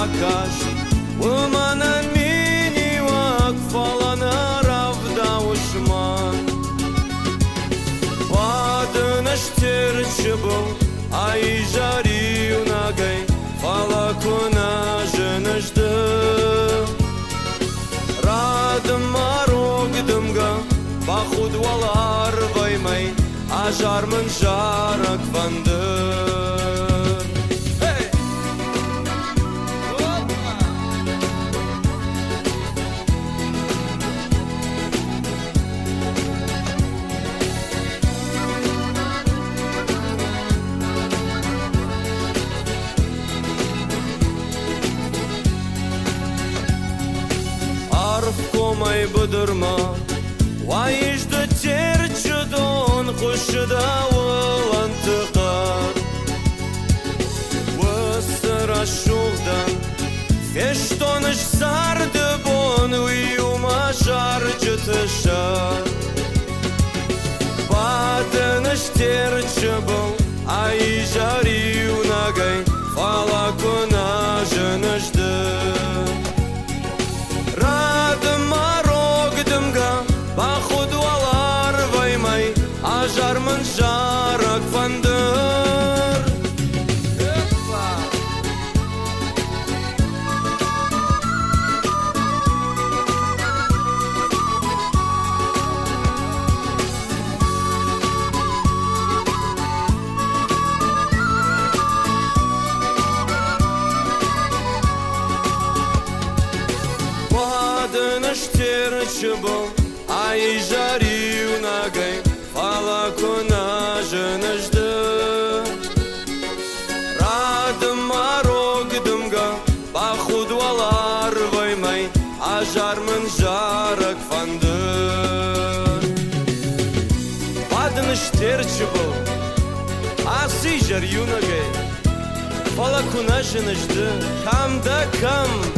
akash Umanan mini wak falana ravda ushman Badën është tërë që bë A i zhari una gaj Fala kuna zhën është Radëm marog dëmga Ba khud walar vajmaj A zharë më zharak vandër Koma i bëdërma Wa ishtë dë tjerë që donë Kushë da vëllan të qarë Vësëra shuhdan Feshton është sarë të bonë Uju ma sharë që të sharë Patën është tjerë që bën A i zhari una gaj Fala këna zhën është Radëm marog dëmga Ba khud walar vajmaj A zharë më zharak vandër Badën është tjerë që bë A i zhari una gaj Fala këna zhën është Radëm marog dëmga Ba khud walar vajmaj A zharë më zharak vandër Badën është tjerë që bë A si zhari una gaj Fala këna zhën është Kam da kam